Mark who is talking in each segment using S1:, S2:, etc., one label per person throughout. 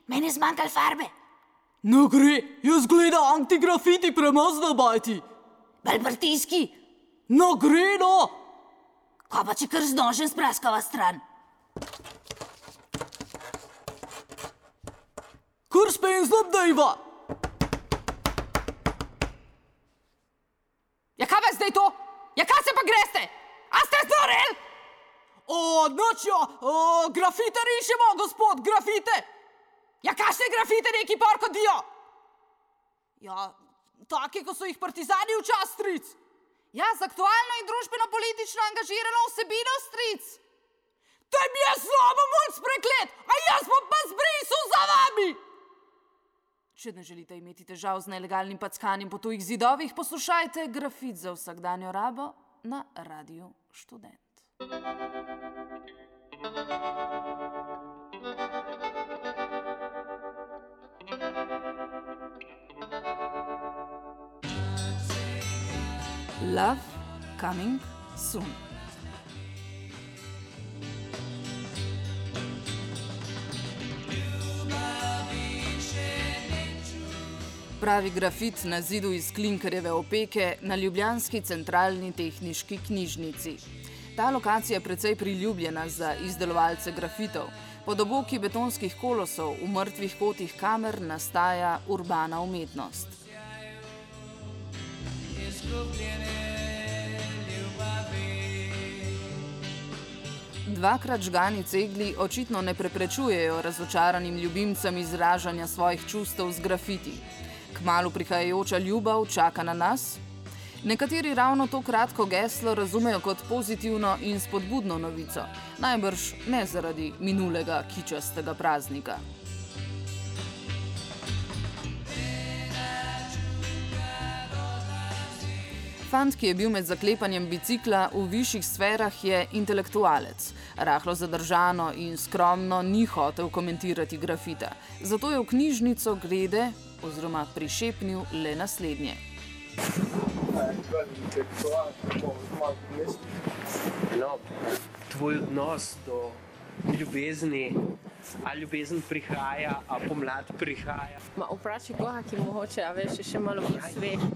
S1: Meni je zmanjkalo farbe.
S2: No gre, jaz gleda antigrafiti premazna bajti.
S1: Bolj pritiski.
S2: No gre, no.
S1: Kaj pa če kar z nožem spraskava stran?
S2: Kar s penzlom dejva.
S3: Ja, kaj pa zdaj to? Ja, kaj se pa greste? A ste zdorel?
S2: Noč ja, grafite rišemo, gospod, grafite.
S3: Ja, kakšne grafite neki porko dio?
S2: Ja, taki, ko so jih partizani včas, stric.
S3: Ja, z aktualno in družbeno-politično angažirano vsebino, stric.
S2: Tebi je slabo moč preklet, a jaz bom pa zbrisal za vami.
S3: Če ne želite imeti težav z nelegalnim packanjem po tujih zidovih, poslušajte grafit za vsakdanjo rabo na Radiu Študent. Love coming soon. Pravi grafit na zidu iz klinkerjeve opeke na ljubljanski centralni tehniški knjižnici. Ta lokacija je precej priljubljena za izdelovalce grafitov. Pod oboki betonskih kolosov v mrtvih kotih kamer nastaja urbana umetnost. Dvakrat žgani cegli očitno ne preprečujejo razočaranim ljubimcem izražanja svojih čustev z grafiti. Kmalu prihajajoča ljubav čaka na nas. Nekateri ravno to kratko geslo razumejo kot pozitivno in spodbudno novico, najbrž ne zaradi minulega kičastega praznika. Fant, ki je bil med zaklepanjem bicikla v višjih sferah, je intelektualec. Rahlo zadržano in skromno ni hotel komentirati grafita. Zato je v knjižnico grede oziroma prišepnil le naslednje.
S4: No, tvoj odnos do ljubezni, a ljubezen prihaja, a pomlad prihaja.
S5: Vprašaj koga, ki mogoče, a veš, še malo bolj svež.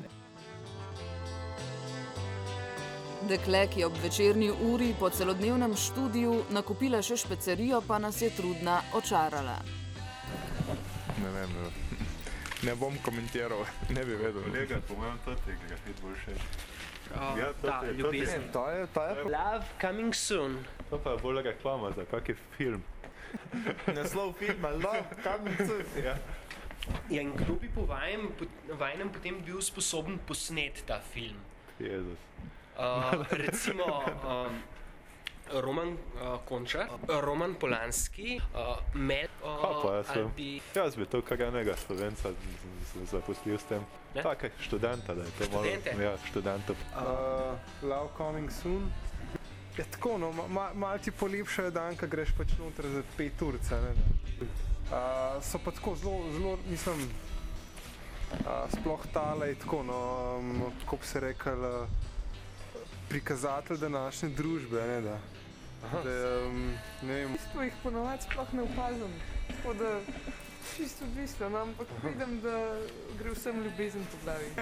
S3: Dekle, ki je ob večerni uri po celodnevnem študiju nakupila še špecerijo, pa nas je trudna očarala.
S6: Ne vem, ne bom komentiral, ne bi vedel.
S7: Kolega, po mojem, to ti grafit bolj všeč. Ja,
S4: Ta ljubezen.
S6: To je.
S4: Love coming soon.
S7: To pa je bolj reklama za kaki film.
S6: Naslov filma, Love coming soon.
S7: Ja.
S4: Ja, in kdo bi po vajnem potem bil sposoben posneti ta film?
S7: Jezus.
S4: Recimo Roman Končar, Roman Polanski, Mel ali...
S7: Jaz bi to kar enega Slovenca zaposlil s tem. Takaj študenta, da je to malo...
S4: Študente?
S7: Ja, študenta.
S6: Love coming soon. Ja, tako, no, malo ti polepšajo dan, ko greš pač noter za 5 urca, ne. So pa tako zelo, mislim, sploh tale je tako, no, kako bi se rekel, prikazatelj današnje družbe, ne da. Ne vem.
S5: V bistvu jih ponovadi sploh ne opazim, tako da čisto odvisno, no, ampak vidim, da gre vsem ljubezen po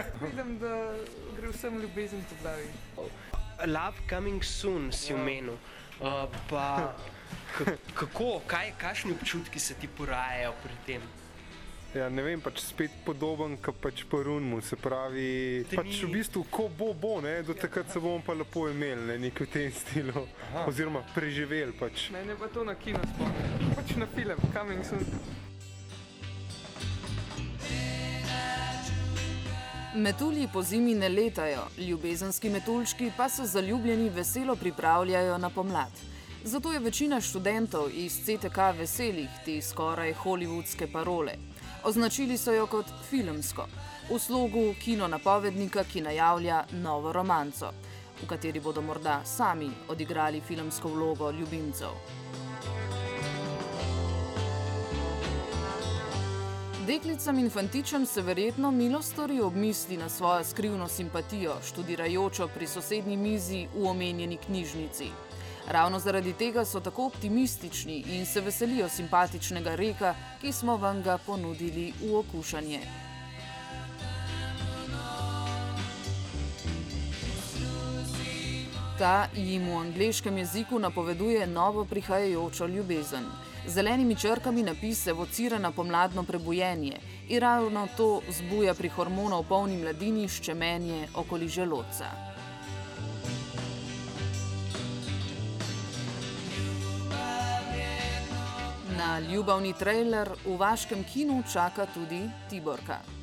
S5: glavi.
S4: Love coming soon si omenil. Pa kako, kakšni občutki se ti porajajo pri tem?
S6: Ja, ne vem, pač spet podoben, kot pač po Runmu, se pravi, pač v bistvu, ko bo, ne, do takrat se bomo pa lepo imeli, ne, nekaj v tem stilu, oziroma preživeli pač.
S5: Mene pa to na kino spomni, pač na film, coming soon.
S3: Metulji po zimi ne letajo, ljubezenski metuljčki pa se zaljubljeni veselo pripravljajo na pomlad. Zato je večina študentov iz CTK veselih te skoraj hollywoodske parole. Označili so jo kot filmsko, v slogu kino napovednika, ki najavlja novo romanco, v kateri bodo morda sami odigrali filmsko vlogo ljubimcev. Deklicam in fantičem se verjetno milostori obmisli na svojo skrivno simpatijo, študirajočo pri sosednji mizi v omenjeni knjižnici. Ravno zaradi tega so tako optimistični in se veselijo simpatičnega reka, ki smo vam ga ponudili v okušanje. Ta jim v angleškem jeziku napoveduje novo prihajajočo ljubezen. Z zelenimi črkami napis evocira na pomladno prebujenje in ravno to zbuja pri hormonov polni mladini ščemenje okoli želodca. Na ljubavni trailer v vaškem kinu čaka tudi Tiborka.